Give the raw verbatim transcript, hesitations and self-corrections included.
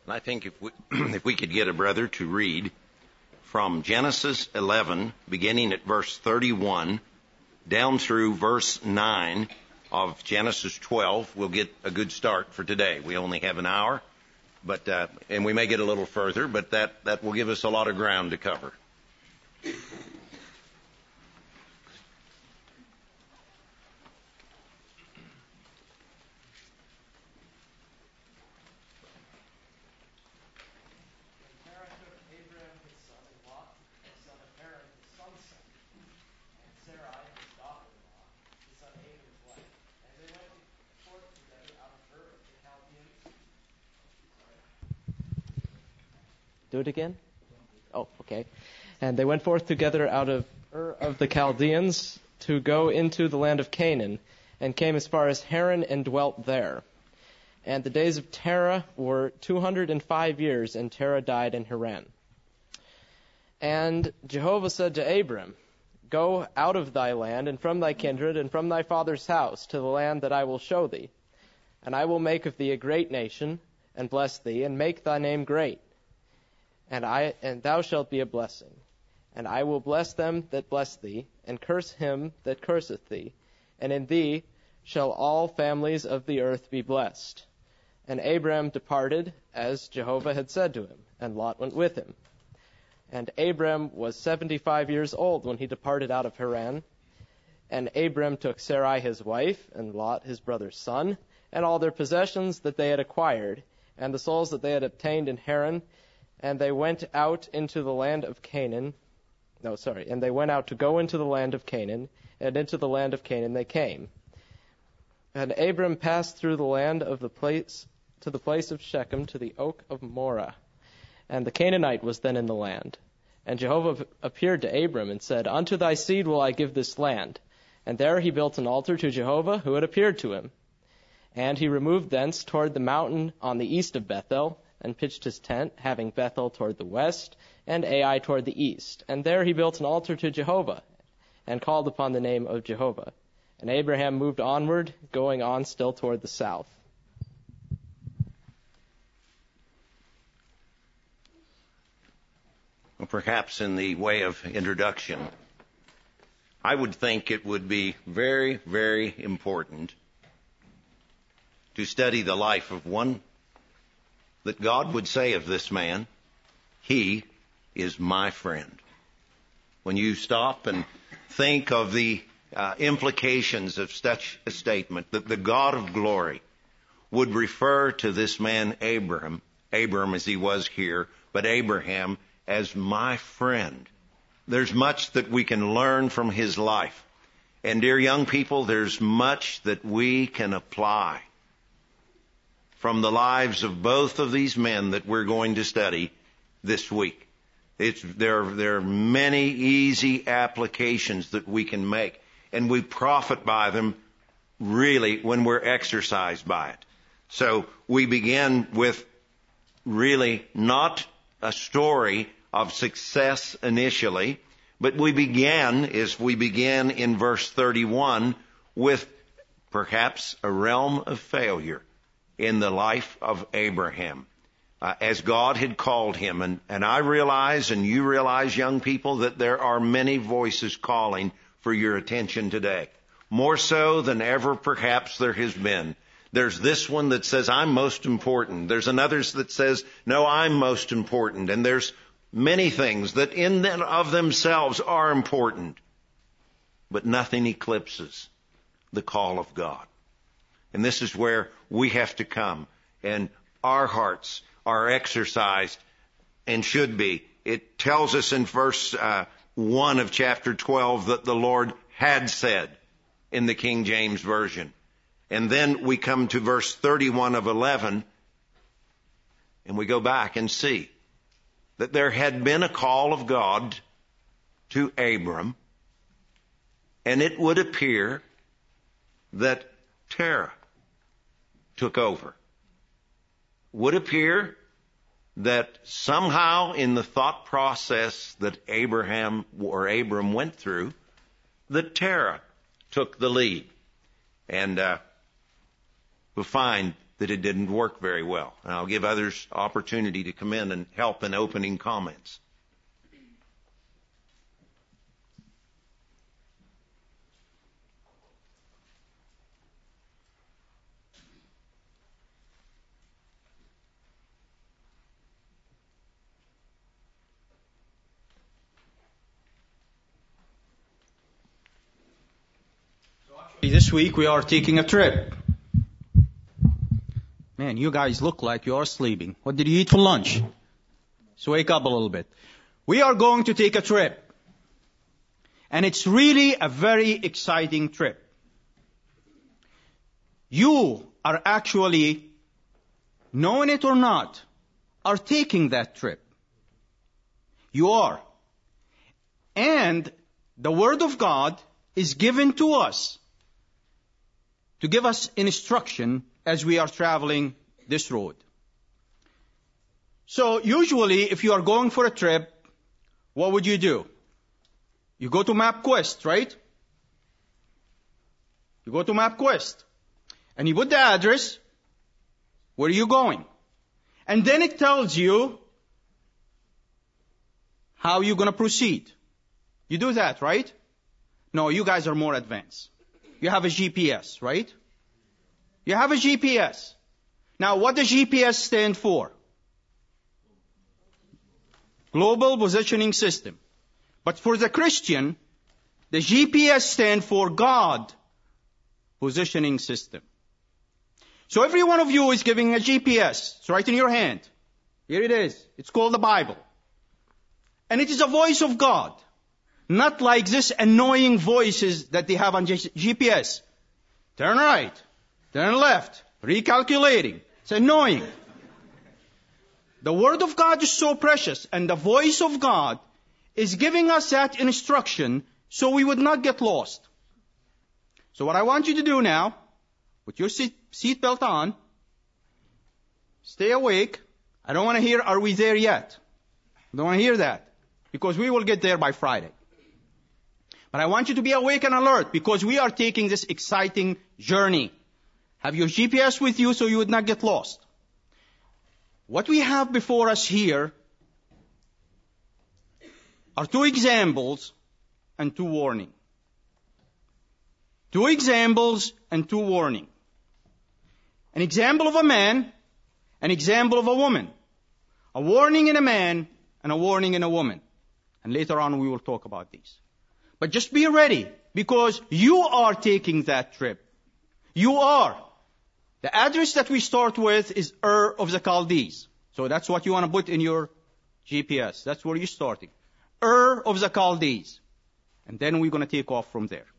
And I think if we, if we could get a brother to read from Genesis eleven, beginning at verse thirty-one, down through verse nine of Genesis twelve, we'll get a good start for today. We only have an hour, but uh, and we may get a little further, but that, that will give us a lot of ground to cover. Do it again? Oh, okay. And they went forth together out of Ur of the Chaldeans to go into the land of Canaan, and came as far as Haran and dwelt there. And the days of Terah were two hundred and five years, and Terah died in Haran. And Jehovah said to Abram, Go out of thy land, and from thy kindred, and from thy father's house, to the land that I will show thee. And I will make of thee a great nation, and bless thee, and make thy name great. And I and thou shalt be a blessing. And I will bless them that bless thee, and curse him that curseth thee. And in thee shall all families of the earth be blessed. And Abram departed, as Jehovah had said to him, and Lot went with him. And Abram was seventy-five years old when he departed out of Haran. And Abram took Sarai his wife, and Lot his brother's son, and all their possessions that they had acquired, and the souls that they had obtained in Haran, and they went out into the land of Canaan. No, sorry. And they went out to go into the land of Canaan, and into the land of Canaan they came. And Abram passed through the land of the place to the place of Shechem, to the oak of Moreh. And the Canaanite was then in the land. And Jehovah appeared to Abram and said, Unto thy seed will I give this land. And there he built an altar to Jehovah, who had appeared to him. And he removed thence toward the mountain on the east of Bethel, and pitched his tent, having Bethel toward the west, and Ai toward the east. And there he built an altar to Jehovah, and called upon the name of Jehovah. And Abraham moved onward, going on still toward the south. Well, perhaps in the way of introduction, I would think it would be very, very important to study the life of one that God would say of this man, he is my friend. When you stop and think of the uh, implications of such a statement, that the God of glory would refer to this man Abram, Abram as he was here, but Abraham as my friend. There's much that we can learn from his life. And dear young people, there's much that we can apply from the lives of both of these men that we're going to study this week. It's, there, there are many easy applications that we can make, and we profit by them really when we're exercised by it. So we begin with really not a story of success initially, but we began, as we began in verse thirty-one, with perhaps a realm of failure in the life of Abraham, uh, as God had called him. And, and I realize, and you realize, young people, that there are many voices calling for your attention today. More so than ever perhaps there has been. There's this one that says, I'm most important. There's another that says, no, I'm most important. And there's many things that in and of themselves are important. But nothing eclipses the call of God. And this is where we have to come, and our hearts are exercised and should be. It tells us in verse uh, one of chapter twelve that the Lord had said in the King James Version. And then we come to verse thirty-one of eleven, and we go back and see that there had been a call of God to Abram, and it would appear that Terah took over. Would appear that somehow in the thought process that Abraham or Abram went through, that Terah took the lead. And uh, we'll find that it didn't work very well. And I'll give others opportunity to come in and help in opening comments. This week we are taking a trip. Man, you guys look like you are sleeping. What did you eat for lunch? So wake up a little bit. We are going to take a trip. And it's really a very exciting trip. You are actually, knowing it or not, are taking that trip. You are. And the Word of God is given to us to give us instruction as we are traveling this road. So usually, if you are going for a trip, what would you do? You go to MapQuest, right? You go to MapQuest. And you put the address, where are you going? And then it tells you how you're going to proceed. You do that, right? No, you guys are more advanced. You have a G P S, right? You have a G P S. Now, what does G P S stand for? Global Positioning System. But for the Christian, the G P S stands for God Positioning System. So every one of you is giving a G P S. It's right in your hand. Here it is. It's called the Bible. And it is a voice of God. Not like this annoying voices that they have on G P S. Turn right, turn left, recalculating. It's annoying. The Word of God is so precious, and the voice of God is giving us that instruction so we would not get lost. So what I want you to do now, put your seat, seat belt on, stay awake. I don't want to hear, are we there yet? I don't want to hear that, because we will get there by Friday. But I want you to be awake and alert, because we are taking this exciting journey. Have your G P S with you so you would not get lost. What we have before us here are two examples and two warnings. Two examples and two warnings. An example of a man, an example of a woman. A warning in a man and a warning in a woman. And later on we will talk about these. But just be ready, because you are taking that trip. You are. The address that we start with is Ur of the Chaldees. So that's what you want to put in your G P S. That's where you're starting. Ur of the Chaldees. And then we're going to take off from there.